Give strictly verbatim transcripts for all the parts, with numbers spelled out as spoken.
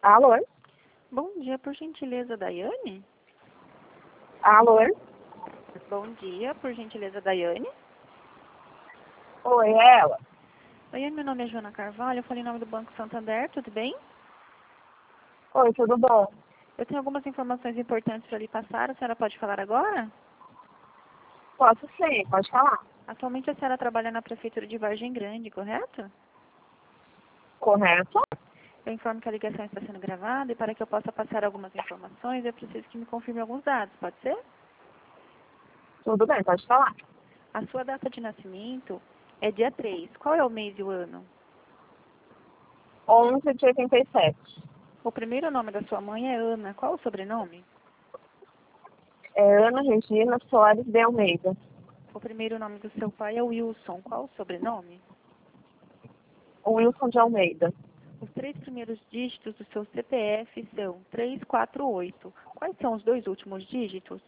Alô? Bom dia, por gentileza, Daiane? Alô? Bom dia, por gentileza, Daiane? Oi, é ela? Daiane, meu nome é Joana Carvalho, eu falei em nome do Banco Santander, tudo bem? Oi, tudo bom? Eu tenho algumas informações importantes para lhe passar, a senhora pode falar agora? Posso sim, pode falar. Atualmente a senhora trabalha na Prefeitura de Vargem Grande, correto? Correto? Eu informo que a ligação está sendo gravada e para que eu possa passar algumas informações, eu preciso que me confirme alguns dados, pode ser? Tudo bem, pode falar. A sua data de nascimento é dia três. Qual é o mês e o ano? onze de oitenta e sete. O primeiro nome da sua mãe é Ana. Qual o sobrenome? É Ana Regina Soares de Almeida. O primeiro nome do seu pai é Wilson. Qual o sobrenome? Wilson de Almeida. Os três primeiros dígitos do seu C P F são três quatro oito. Quais são os dois últimos dígitos?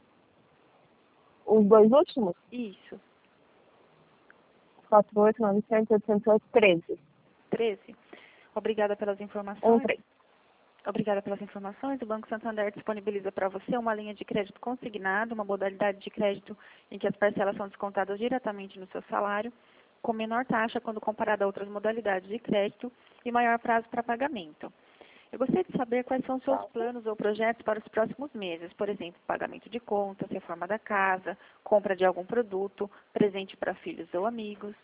Os dois últimos? Isso. quatro oito nove sete oito zero oito treze. treze. Obrigada pelas um informações. três. Obrigada pelas informações. O Banco Santander disponibiliza para você uma linha de crédito consignado, uma modalidade de crédito em que as parcelas são descontadas diretamente no seu salário, com menor taxa quando comparada a outras modalidades de crédito e maior prazo para pagamento. Eu gostaria de saber quais são os seus planos ou projetos para os próximos meses, por exemplo, pagamento de contas, reforma da casa, compra de algum produto, presente para filhos ou amigos.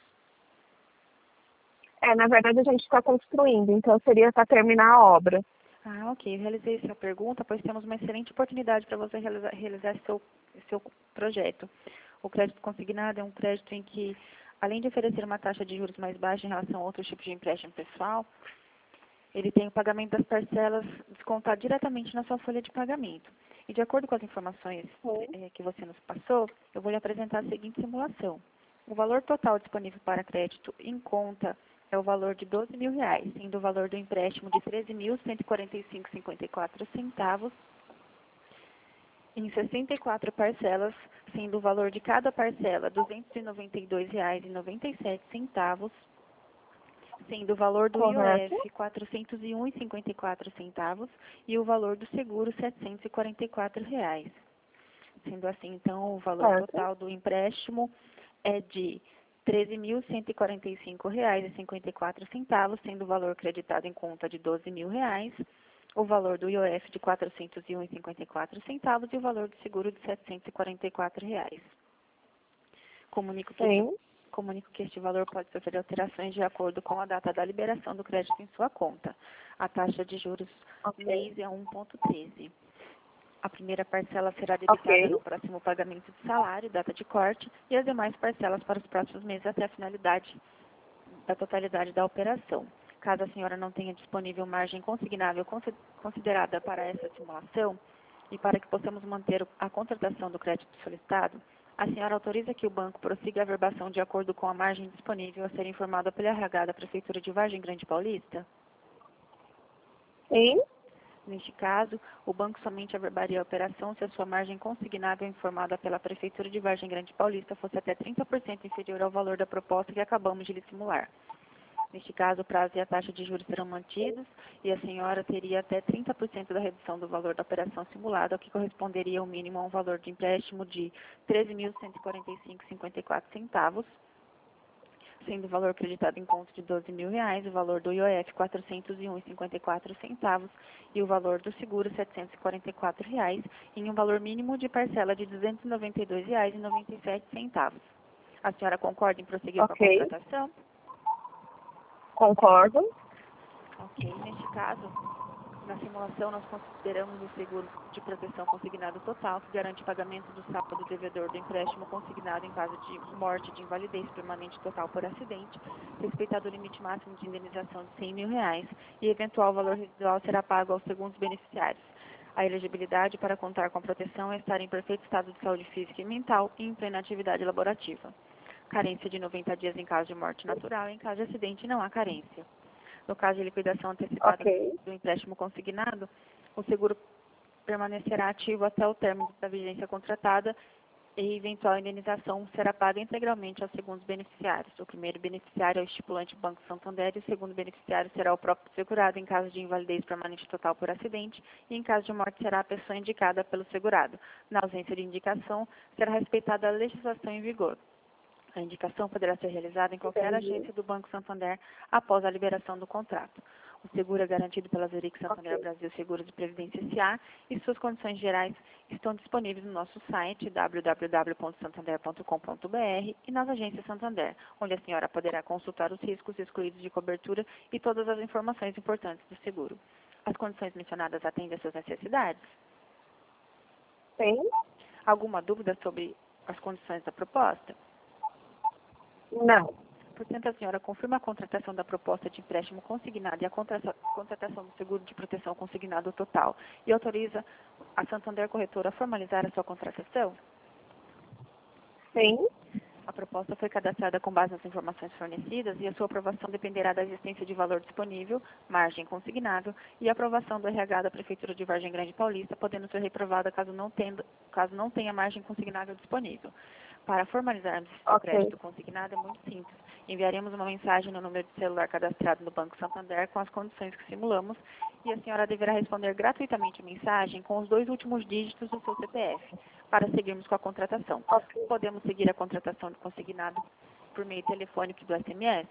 É, na verdade a gente está construindo, então seria para terminar a obra. Ah, ok. Eu realizei essa pergunta, pois temos uma excelente oportunidade para você realizar, realizar seu, seu projeto. O crédito consignado é um crédito em que, além de oferecer uma taxa de juros mais baixa em relação a outros tipos de empréstimo pessoal, ele tem o pagamento das parcelas descontado diretamente na sua folha de pagamento. E de acordo com as informações eh, que você nos passou, eu vou lhe apresentar a seguinte simulação. O valor total disponível para crédito em conta é o valor de doze mil reais, sendo o valor do empréstimo de treze mil cento e quarenta e cinco reais e cinquenta e quatro centavos, em sessenta e quatro parcelas, sendo o valor de cada parcela duzentos e noventa e dois reais e noventa e sete centavos, sendo o valor do Correto? I O F quatrocentos e um reais e cinquenta e quatro centavos e o valor do seguro setecentos e quarenta e quatro reais. Sendo assim, então, o valor Certo. total do empréstimo é de treze mil cento e quarenta e cinco reais e cinquenta e quatro centavos, sendo o valor creditado em conta de doze mil reais, o valor do I O F de quatrocentos e um reais e cinquenta e quatro centavos e o valor do seguro de setecentos e quarenta e quatro reais. Comunico que, este, Sim. comunico que este valor pode sofrer alterações de acordo com a data da liberação do crédito em sua conta. A taxa de juros Ok. mês é um vírgula treze. A primeira parcela será debitada Ok. no próximo pagamento de salário, data de corte, e as demais parcelas para os próximos meses até a finalidade da totalidade da operação. Caso a senhora não tenha disponível margem consignável considerada para essa simulação, e para que possamos manter a contratação do crédito solicitado, a senhora autoriza que o banco prossiga a verbação de acordo com a margem disponível a ser informada pela R H da Prefeitura de Vargem Grande Paulista? Sim. Neste caso, o banco somente averbaria a operação se a sua margem consignável informada pela Prefeitura de Vargem Grande Paulista fosse até trinta por cento inferior ao valor da proposta que acabamos de lhe simular. Neste caso, o prazo e a taxa de juros serão mantidos e a senhora teria até trinta por cento da redução do valor da operação simulada, o que corresponderia ao mínimo a um valor de empréstimo de treze mil cento e quarenta e cinco reais e cinquenta e quatro centavos, sendo o valor acreditado em conta de doze mil reais, o valor do I O F quatrocentos e um reais e cinquenta e quatro centavos e o valor do seguro setecentos e quarenta e quatro reais, em um valor mínimo de parcela de duzentos e noventa e dois reais e noventa e sete centavos. A senhora concorda em prosseguir com a Ok. contratação? Concordo. Ok. Neste caso, na simulação, nós consideramos o seguro de proteção consignado total, que garante pagamento do saldo do devedor do empréstimo consignado em caso de morte, de invalidez permanente total por acidente, respeitado o limite máximo de indenização de cem mil reais, e eventual valor residual será pago aos segundos beneficiários. A elegibilidade para contar com a proteção é estar em perfeito estado de saúde física e mental e em plena atividade laborativa. Carência de noventa dias em caso de morte natural e em caso de acidente não há carência. No caso de liquidação antecipada Ok. do empréstimo consignado, o seguro permanecerá ativo até o término da vigência contratada e eventual indenização será paga integralmente aos segundos beneficiários. O primeiro beneficiário é o estipulante Banco Santander e o segundo beneficiário será o próprio segurado em caso de invalidez permanente total por acidente e em caso de morte será a pessoa indicada pelo segurado. Na ausência de indicação, será respeitada a legislação em vigor. A indicação poderá ser realizada em qualquer Entendi. agência do Banco Santander após a liberação do contrato. O seguro é garantido pela Zurich Santander Ok. Brasil Seguros de Previdência S A e suas condições gerais estão disponíveis no nosso site w w w ponto santander ponto com ponto b r e nas agências Santander, onde a senhora poderá consultar os riscos excluídos de cobertura e todas as informações importantes do seguro. As condições mencionadas atendem às suas necessidades? Sim? Alguma dúvida sobre as condições da proposta? Não. Portanto, a senhora confirma a contratação da proposta de empréstimo consignado e a contra- contratação do seguro de proteção consignado total e autoriza a Santander Corretora a formalizar a sua contratação? Sim? A proposta foi cadastrada com base nas informações fornecidas e a sua aprovação dependerá da existência de valor disponível, margem consignável e aprovação do R H da Prefeitura de Vargem Grande Paulista, podendo ser reprovada caso não, tendo, caso não tenha margem consignável disponível. Para formalizarmos esse seu Ok. crédito consignado é muito simples. Enviaremos uma mensagem no número de celular cadastrado no Banco Santander com as condições que simulamos e a senhora deverá responder gratuitamente a mensagem com os dois últimos dígitos do seu C P F para seguirmos com a contratação. Ok. Podemos seguir a contratação de consignado por meio telefônico e do S M S?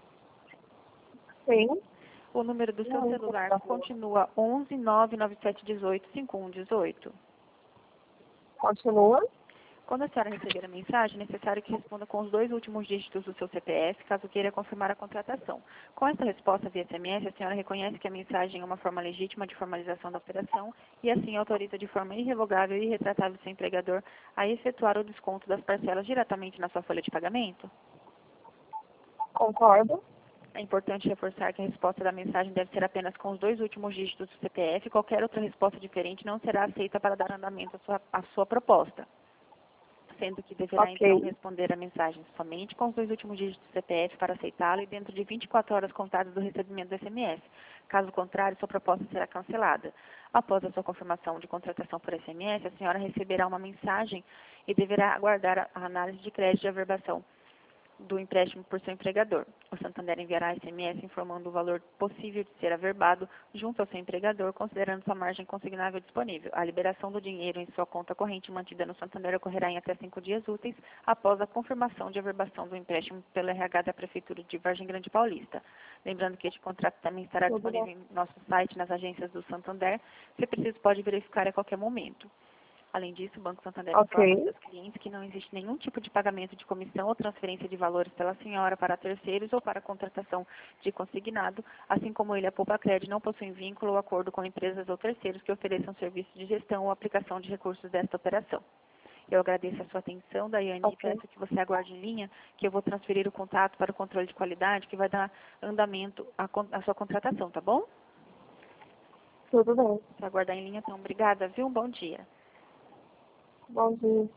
Sim? O número do seu Não, celular não, não. continua onze nove nove sete um oito cinco um um oito. Continua? Quando a senhora receber a mensagem, é necessário que responda com os dois últimos dígitos do seu C P F, caso queira confirmar a contratação. Com essa resposta via S M S, a senhora reconhece que a mensagem é uma forma legítima de formalização da operação e assim autoriza de forma irrevogável e irretratável seu empregador a efetuar o desconto das parcelas diretamente na sua folha de pagamento? Concordo. É importante reforçar que a resposta da mensagem deve ser apenas com os dois últimos dígitos do C P F. Qualquer outra resposta diferente não será aceita para dar andamento à sua, à sua proposta, sendo que deverá Ok. então responder a mensagem somente com os dois últimos dígitos do C P F para aceitá-la e dentro de vinte e quatro horas contadas do recebimento do S M S. Caso contrário, sua proposta será cancelada. Após a sua confirmação de contratação por S M S, a senhora receberá uma mensagem e deverá aguardar a a análise de crédito de averbação do empréstimo por seu empregador. O Santander enviará S M S informando o valor possível de ser averbado junto ao seu empregador, considerando sua margem consignável disponível. A liberação do dinheiro em sua conta corrente mantida no Santander ocorrerá em até cinco dias úteis após a confirmação de averbação do empréstimo pelo R H da Prefeitura de Vargem Grande Paulista. Lembrando que este contrato também estará Tudo disponível bem. em nosso site, nas agências do Santander. Se preciso, pode verificar a qualquer momento. Além disso, o Banco Santander informa aos Ok. seus clientes que não existe nenhum tipo de pagamento de comissão ou transferência de valores pela senhora para terceiros ou para contratação de consignado, assim como ele, a Poupa Cred, não possui vínculo ou acordo com empresas ou terceiros que ofereçam serviços de gestão ou aplicação de recursos desta operação. Eu agradeço a sua atenção, Daiane, e Ok. peço que você aguarde em linha, que eu vou transferir o contato para o controle de qualidade, que vai dar andamento à, con- à sua contratação, tá bom? Tudo bem. Se aguardar em linha, então, obrigada, viu? Um bom dia. Bom dia.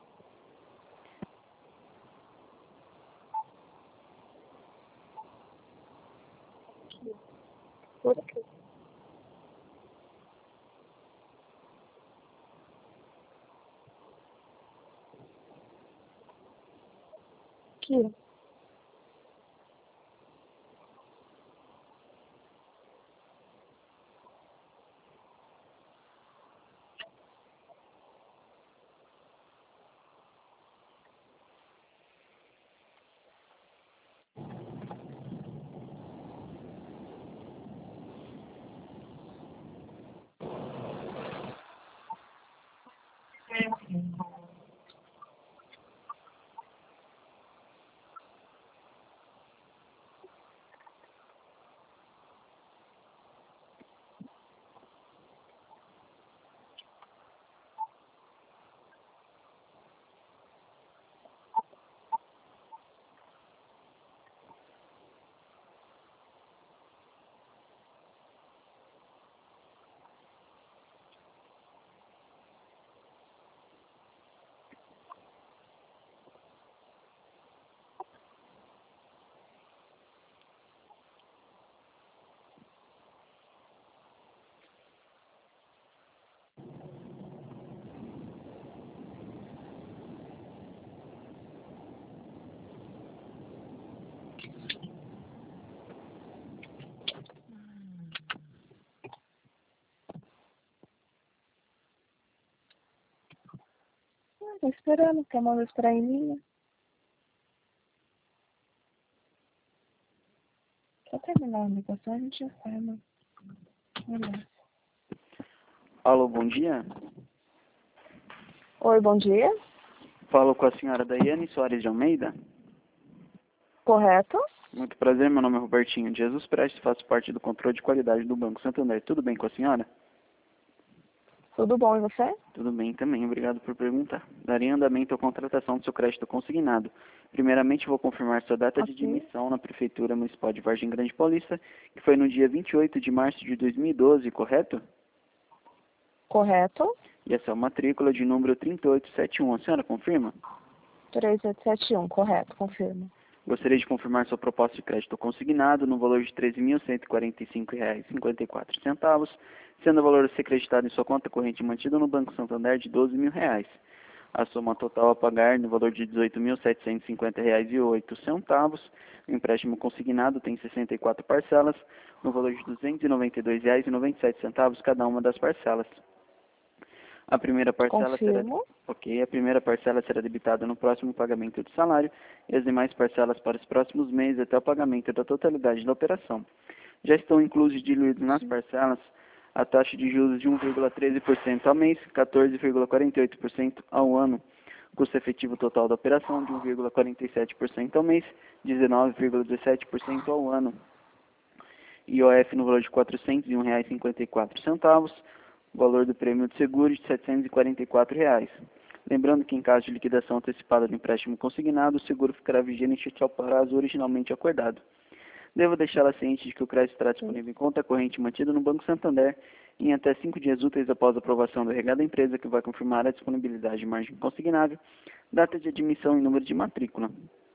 Por aqui. Aqui. tô esperando. Quer mandar esperar em linha? Só terminar a ligação, a gente já sai, né? Beleza. Alô, bom dia. Oi, bom dia. Falo com a senhora Daiane Soares de Almeida. Correto? Muito prazer, meu nome é Robertinho de Jesus Prestes, faço parte do controle de qualidade do Banco Santander. Tudo bem com a senhora? Tudo bom, e você? Tudo bem também, obrigado por perguntar. Darei andamento à contratação do seu crédito consignado. Primeiramente, vou confirmar sua data de Ok. admissão na Prefeitura Municipal de Vargem Grande Paulista, que foi no dia vinte e oito de março de dois mil e doze, correto? Correto? E essa é a matrícula de número trinta e oito setenta e um. A senhora confirma? três oito sete um, correto, confirmo. Gostaria de confirmar sua proposta de crédito consignado no valor de treze mil cento e quarenta e cinco reais e cinquenta e quatro centavos, sendo o valor a ser creditado em sua conta corrente mantida no Banco Santander de doze mil reais. A soma total a pagar no valor de dezoito mil setecentos e cinquenta reais e oito centavos. O empréstimo consignado tem sessenta e quatro parcelas, no valor de duzentos e noventa e dois reais e noventa e sete centavos cada uma das parcelas. A primeira parcela será, Confirmo. ok, a primeira parcela será debitada no próximo pagamento do salário e as demais parcelas para os próximos meses até o pagamento da totalidade da operação. Já estão inclusos e diluídos nas parcelas a taxa de juros de um vírgula treze por cento ao mês, quatorze vírgula quarenta e oito por cento ao ano, custo efetivo total da operação de um vírgula quarenta e sete por cento ao mês, dezenove vírgula dezessete por cento ao ano, I O F no valor de quatrocentos e um reais e cinquenta e quatro centavos, o valor do prêmio de seguro de setecentos e quarenta e quatro reais. Lembrando que em caso de liquidação antecipada do empréstimo consignado, o seguro ficará vigente até o prazo originalmente acordado. Devo deixá-la ciente de que o crédito estará disponível em conta corrente mantida no Banco Santander em até cinco dias úteis após a aprovação do R H da empresa, que vai confirmar a disponibilidade de margem consignável, data de admissão e número de matrícula.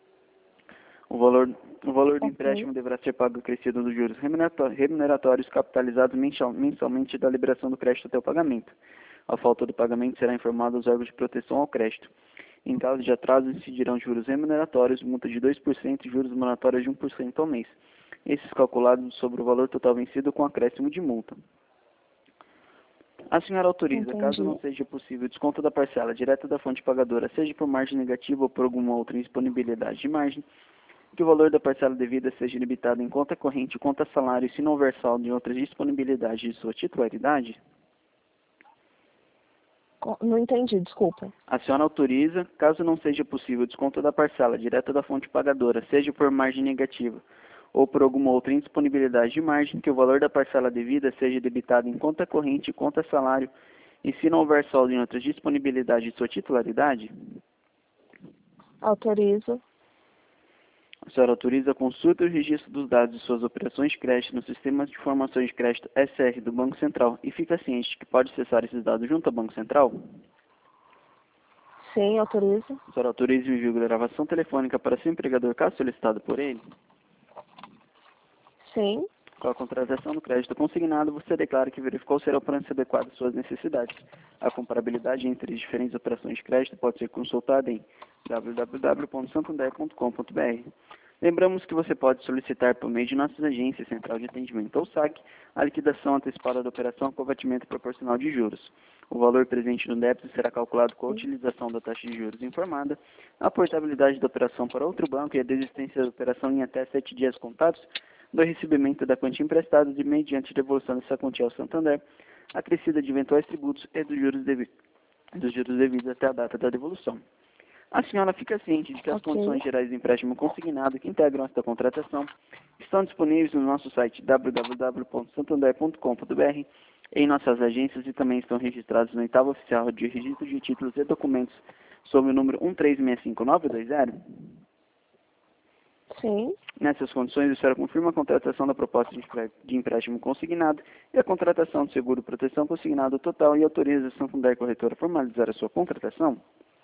O valor, o valor do Ok. empréstimo deverá ser pago acrescido dos juros remunerato- remuneratórios capitalizados mensal- mensalmente da liberação do crédito até o pagamento. A falta do pagamento será informado aos órgãos de proteção ao crédito. Em caso de atraso, incidirão juros remuneratórios, multa de dois por cento e juros moratórios de um por cento ao mês. Esses calculados sobre o valor total vencido com acréscimo de multa. A senhora autoriza, Entendi. caso não seja possível, desconto da parcela direta da fonte pagadora, seja por margem negativa ou por alguma outra indisponibilidade de margem, que o valor da parcela devida seja debitado em conta corrente, conta salário, se não houver saldo em outras disponibilidades de sua titularidade? Co- Não entendi, desculpa. A senhora autoriza, caso não seja possível, desconto da parcela direta da fonte pagadora, seja por margem negativa ou por alguma outra indisponibilidade de margem, que o valor da parcela devida seja debitado em conta corrente, conta salário, e se não houver saldo em outras disponibilidades de sua titularidade? Autorizo. A senhora autoriza a consulta e o registro dos dados de suas operações de crédito no Sistema de Informações de Crédito S R do Banco Central e fica ciente de que pode acessar esses dados junto ao Banco Central? Sim, autorizo. A senhora autoriza o envio de gravação telefônica para seu empregador caso solicitado por ele? Sim. Com a contratação do crédito consignado, você declara que verificou ser a operança adequada às suas necessidades. A comparabilidade entre as diferentes operações de crédito pode ser consultada em w w w ponto santander ponto com ponto b r. Lembramos que você pode solicitar por meio de nossas agências, Central de Atendimento ou S A C, a liquidação antecipada da operação com abatimento proporcional de juros. O valor presente no débito será calculado com a utilização da taxa de juros informada, a portabilidade da operação para outro banco e a desistência da operação em até sete dias contados do recebimento da quantia emprestada de mediante devolução dessa quantia ao Santander, acrescida de eventuais tributos e dos juros, devi dos juros devidos até a data da devolução. A senhora fica ciente de que as Ok. condições gerais de empréstimo consignado que integram esta contratação estão disponíveis no nosso site w w w ponto santander ponto com ponto b r, em nossas agências e também estão registrados no oitavo oficial de registro de títulos e documentos sob o número um três seis cinco nove dois zero. Sim. Nessas condições, a senhora confirma a contratação da proposta de empre- de empréstimo consignado e a contratação do seguro proteção consignado total e autoriza a Santander Corretora a formalizar a sua contratação?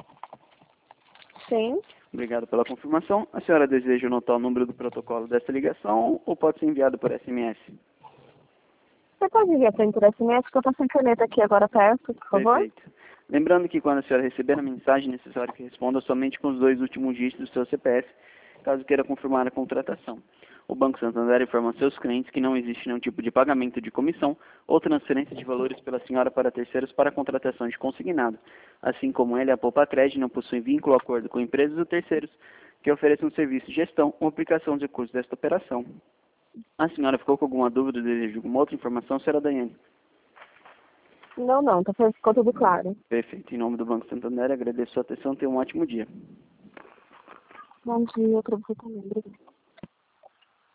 Sim. Obrigado pela confirmação. A senhora deseja anotar o número do protocolo dessa ligação ou pode ser enviado por S M S? Você pode enviar para mim por S M S, que eu tô sem caneta aqui agora perto, por favor? Perfeito. Lembrando que quando a senhora receber a mensagem, é necessário que responda somente com os dois últimos dígitos do seu C P F caso queira confirmar a contratação. O Banco Santander informa seus clientes que não existe nenhum tipo de pagamento de comissão ou transferência de valores pela senhora para terceiros para a contratação de consignado, assim como ele, a Poupa-Cred, não possui vínculo ou acordo com empresas ou terceiros que ofereçam serviço de gestão ou aplicação de recursos desta operação. A senhora ficou com alguma dúvida ou deseja alguma outra informação, senhora Daiane? Não, não, tá, ficou tudo claro. Perfeito. Em nome do Banco Santander, agradeço a sua atenção. Tenha um ótimo dia. Bom dia para você também. Obrigada.